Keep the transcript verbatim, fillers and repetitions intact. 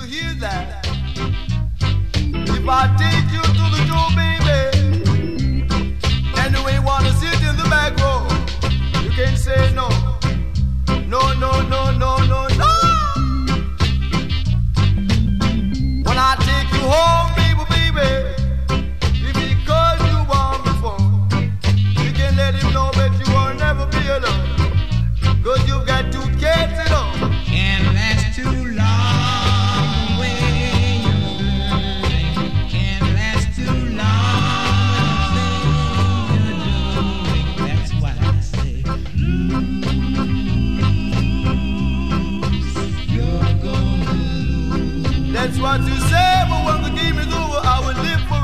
hear that? If I take you to the door, baby, and you ain't wanna sit in the back row, you can say no. No, no, no, no, no, no. When I take you home, baby, baby, if because you want me for, you can let him know that you will never be alone. Cause you've got two kids at home. Can't last too long the way you're flirting. Can't last too long the things you're doing. That's why I say lose, you're gonna lose. That's what you say, but when the game is over, I will live for